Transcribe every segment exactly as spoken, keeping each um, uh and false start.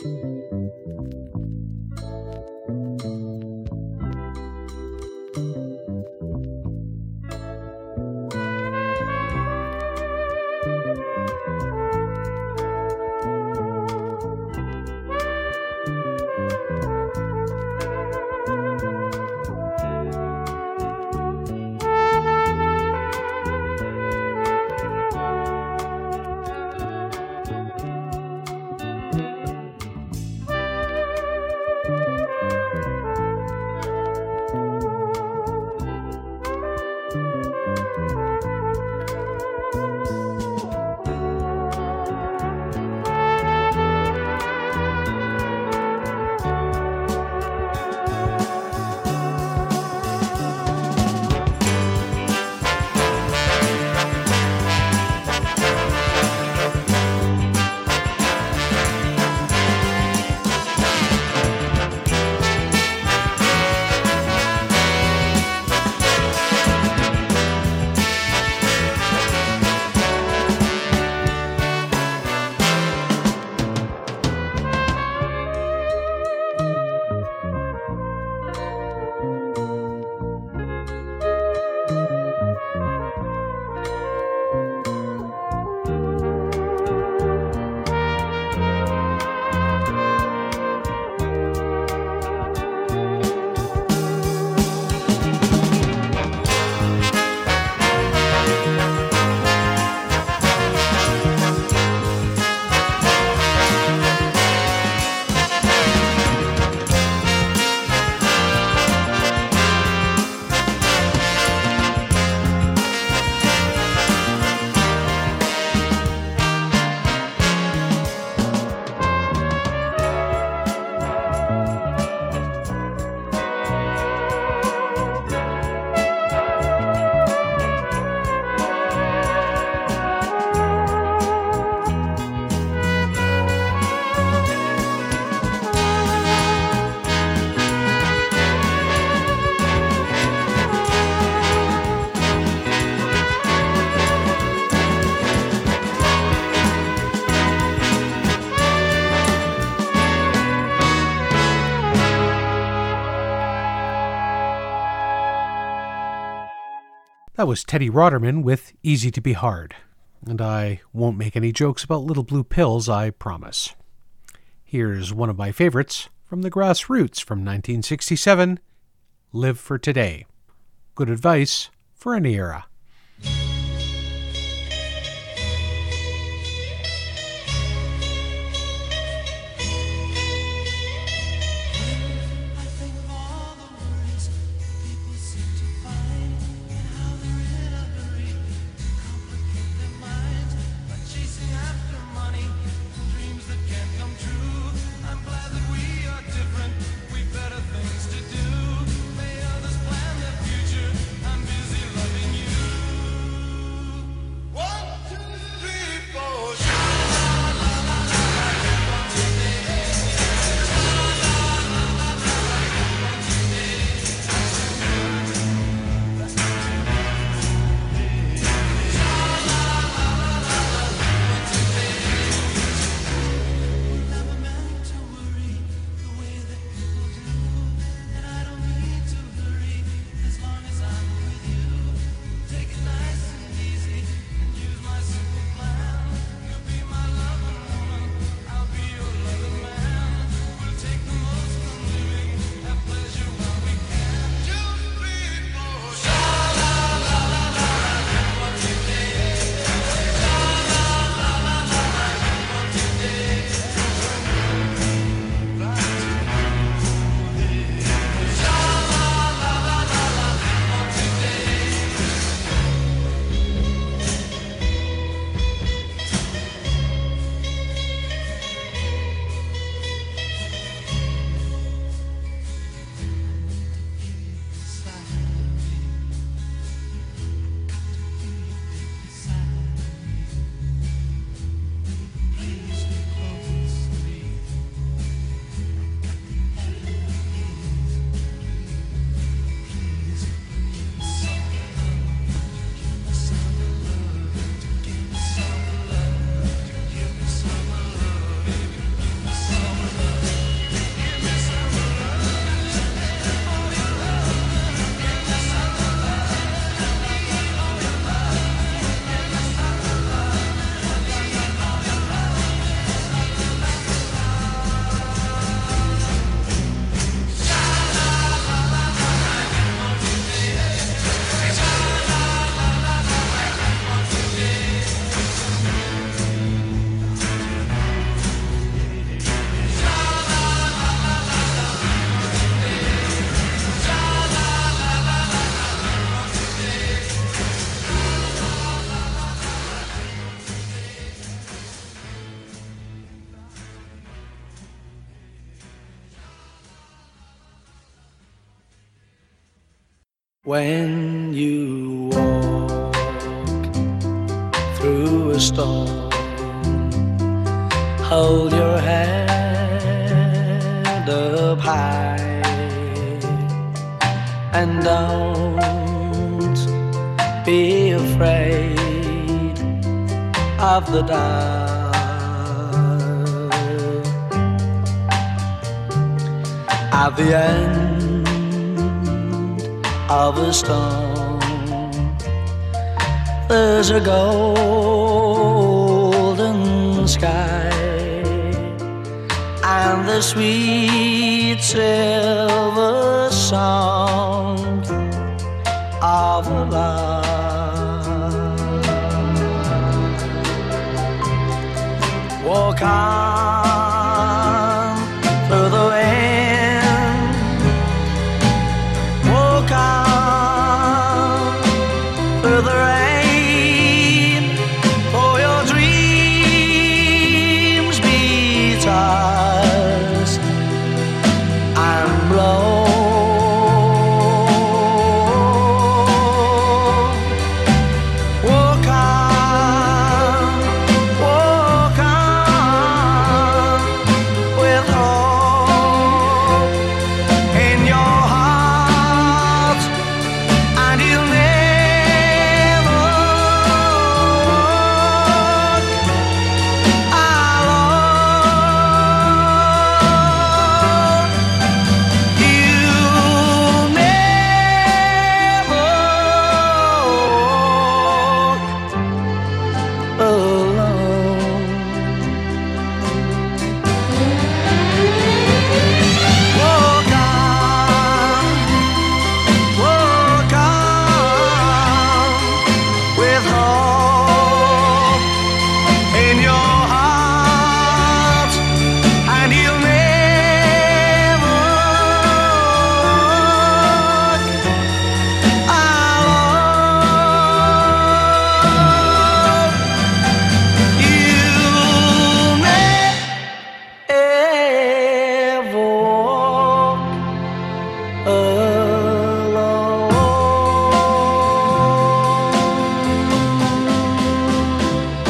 That was Teddy Rotterman with Easy to Be Hard. And I won't make any jokes about little blue pills, I promise. Here's one of my favorites from the Grassroots from nineteen sixty-seven, Live for Today. Good advice for any era. Things to do, may others plan their future. I'm busy loving you. When you walk through a storm, hold your head up high and don't be afraid of the dark. At the end of a storm, there's a golden sky and the sweet silver song of a lark. Walk on through the wind, walk on through the rain, for your dreams be tossed and blown. Walk on, walk on with hope in your heart, and you'll never walk alone. You'll never walk alone. Walk on, walk on with hope in your heart, and you'll never walk alone. You'll never walk alone.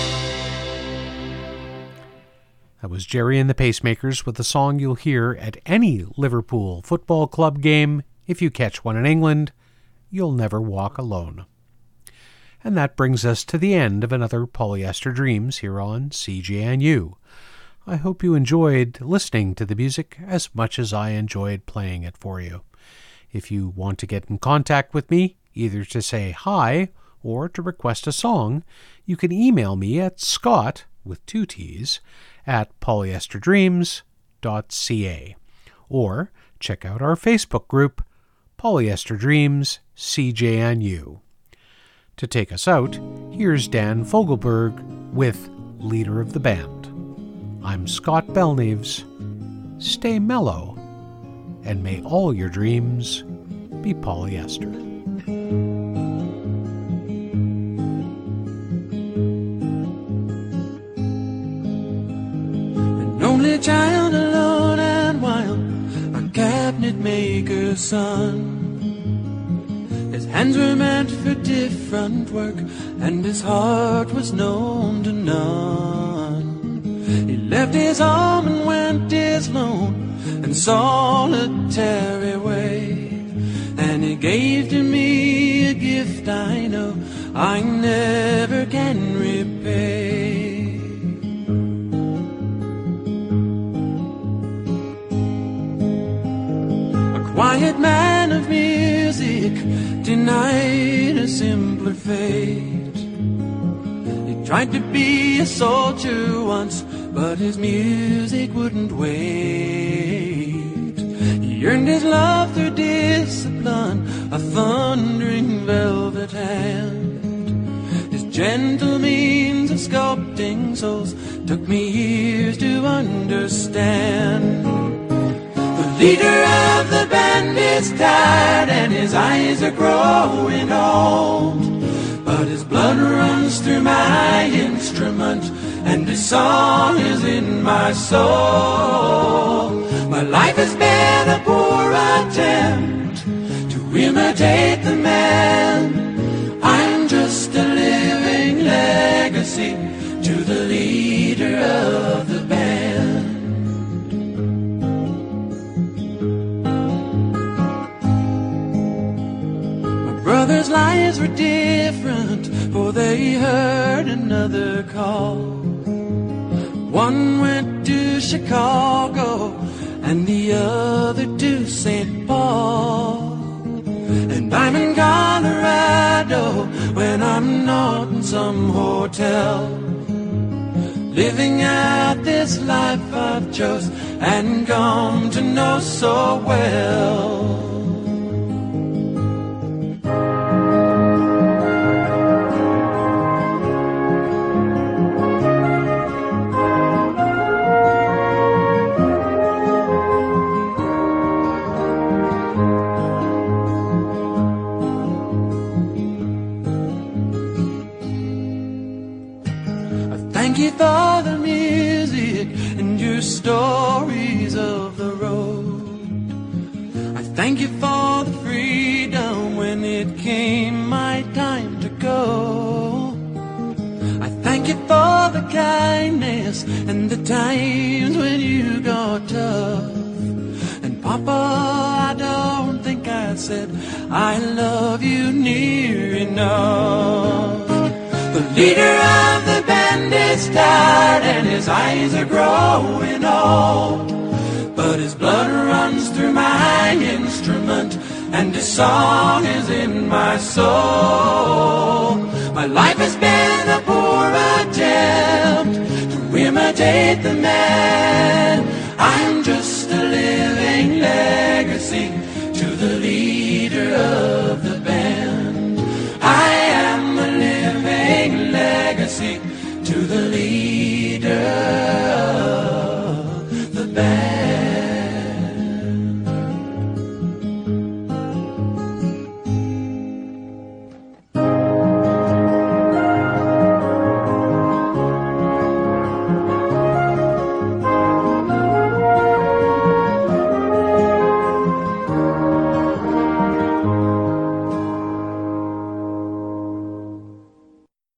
That was Jerry and the Pacemakers with a song you'll hear at any Liverpool Football Club game. If you catch one in England, you'll never walk alone. And that brings us to the end of another Polyester Dreams here on C J N U. I hope you enjoyed listening to the music as much as I enjoyed playing it for you. If you want to get in contact with me, either to say hi or to request a song, you can email me at Scott, with two T's, at polyesterdreams dot c a, or check out our Facebook group, Polyester Dreams C J N U. To take us out, here's Dan Fogelberg with Leader of the Band. I'm Scott Belknaves. Stay mellow, and may all your dreams be polyester. An only child, alone and wild, a cabinet maker's son. His hands were meant for different work, and his heart was known to none. He left his home and went his lone and solitary way, and he gave to me a gift I know I never can repay. A quiet man of music, denied a simpler fate. He tried to be a soldier once, but his music wouldn't wait. He earned his love through discipline, a thundering velvet hand. His gentle means of sculpting souls took me years to understand. The leader of the band is tired and his eyes are growing old, but his blood runs through my instrument and his song is in my soul. My life has been a poor attempt to imitate the man. I'm just a living legacy to the leader of the band. My brother's lives were different, for they heard another call. One went to Chicago and the other to Saint Paul. And I'm in Colorado when I'm not in some hotel, living out this life I've chose and come to know so well. Thank you for the music and your stories of the road. I thank you for the freedom when it came my time to go. I thank you for the kindness and the times when you got tough. And Papa, I don't think I said I love you near enough. The leader of the band is tired and his eyes are growing old, but his blood runs through my instrument and his song is in my soul. My life has been a poor attempt to imitate the man. I'm just a living legacy to the leader of the